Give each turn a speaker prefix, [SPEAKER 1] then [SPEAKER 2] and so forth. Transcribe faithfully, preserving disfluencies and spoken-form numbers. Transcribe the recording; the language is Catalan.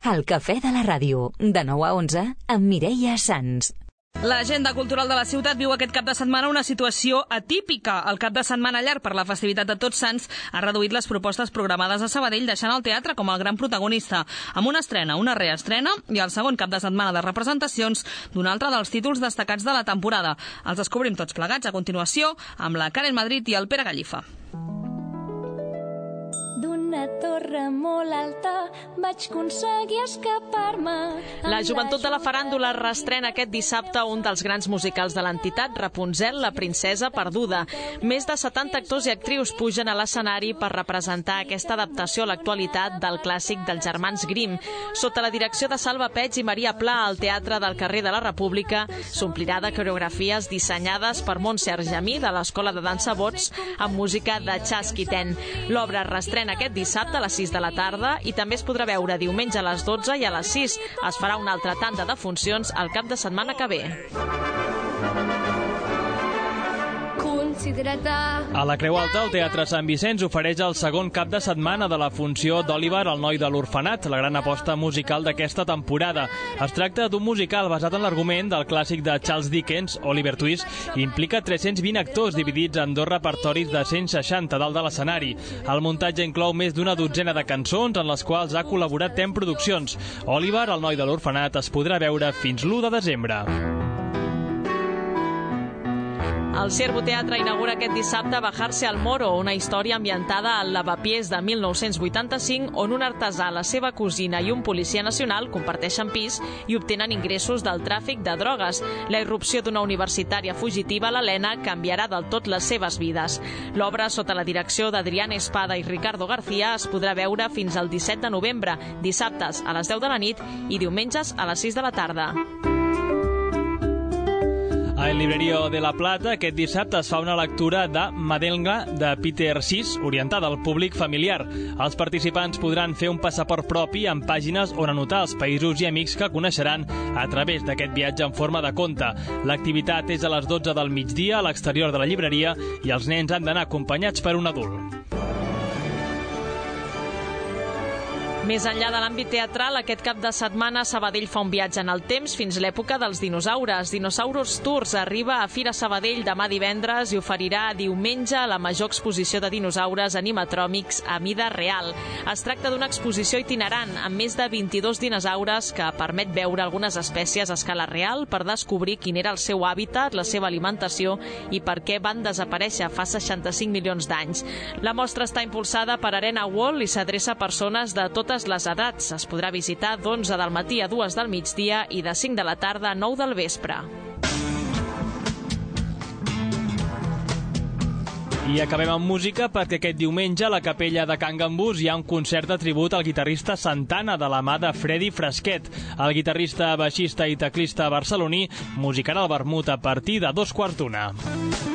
[SPEAKER 1] El cafè de la ràdio, de nou a onze, amb Mireia Sans.
[SPEAKER 2] L'agenda cultural de la ciutat viu aquest cap de setmana una situació atípica. El cap de setmana llarg per la festivitat de Tots Sants ha reduït les propostes programades a Sabadell, deixant el teatre com el gran protagonista, amb una estrena, una reestrena i el segon cap de setmana de representacions d'un altre dels títols destacats de la temporada. Els descobrim tots plegats a continuació amb la Karen Madrid i el Pere Gallifa.
[SPEAKER 3] D'una torre molt alta vaig aconseguir escapar-me.
[SPEAKER 4] La joventut de la faràndula reestrena aquest dissabte un dels grans musicals de l'entitat, Rapunzel, la princesa perduda. Més de setanta actors i actrius pugen a l'escenari per representar aquesta adaptació a l'actualitat del clàssic dels germans Grimm. Sota la direcció de Salva Peig i Maria Pla, el Teatre del Carrer de la República s'omplirà de coreografies dissenyades per Montse Argemí de l'Escola de Dansa Bots amb música de Chasquiten. L'obra reestrena aquest dissabte a les sis de la tarda i també es podrà veure diumenge a les dotze i a les sis. Es farà una altra tanda de funcions el cap de setmana que ve.
[SPEAKER 5] A la Creu Alta, el Teatre Sant Vicenç ofereix el segon cap de setmana de la funció d'Oliver, el noi de l'orfenat, la gran aposta musical d'aquesta temporada. Es tracta d'un musical basat en l'argument del clàssic de Charles Dickens, Oliver Twist, i implica tres-cents vint actors dividits en dos repertoris de cent seixanta dalt de l'escenari. El muntatge inclou més d'una dotzena de cançons en les quals ha col·laborat Tem Produccions. Oliver, el noi de l'orfenat, es podrà veure fins l'u de desembre.
[SPEAKER 4] El Ciervo Teatre inaugura aquest dissabte Bajarse al Moro, una història ambientada al Lavapiés de mil nou-cents vuitanta-cinc, on un artesà, la seva cosina i un policia nacional comparteixen pis i obtenen ingressos del tràfic de drogues. La irrupció d'una universitària fugitiva, l'Helena, canviarà del tot les seves vides. L'obra, sota la direcció d'Adrián Espada i Ricardo García, es podrà veure fins al disset de novembre, dissabtes a les deu de la nit i diumenges a les sis de la tarda.
[SPEAKER 5] A El Librerío de la Plata, aquest dissabte es fa una lectura de Madelga de Peter Sis, orientada al públic familiar. Els participants podran fer un passaport propi amb pàgines on anotar els països i amics que coneixeran a través d'aquest viatge en forma de conte. L'activitat és a les dotze del migdia a l'exterior de la llibreria i els nens han d'anar acompanyats per un adult.
[SPEAKER 4] Més enllà de l'àmbit teatral, aquest cap de setmana Sabadell fa un viatge en el temps fins l'època dels dinosaures. Dinosaurus Tours arriba a Fira Sabadell demà divendres i oferirà diumenge la major exposició de dinosaures animatròmics a mida real. Es tracta d'una exposició itinerant amb més de vint-i-dos dinosaures que permet veure algunes espècies a escala real per descobrir quin era el seu hàbitat, la seva alimentació i per què van desaparèixer fa seixanta-cinc milions d'anys. La mostra està impulsada per Arena World i s'adreça a persones de totes les edats. Es podrà visitar d'onze del matí a dues del migdia i de cinc de la tarda a nou del vespre.
[SPEAKER 5] I acabem amb música perquè aquest diumenge a la capella de Can Gambús hi ha un concert de tribut al guitarrista Santana de la mà de Freddy Frasquet. El guitarrista, baixista i teclista barceloní musicarà el vermut a partir de dos quarts d'una.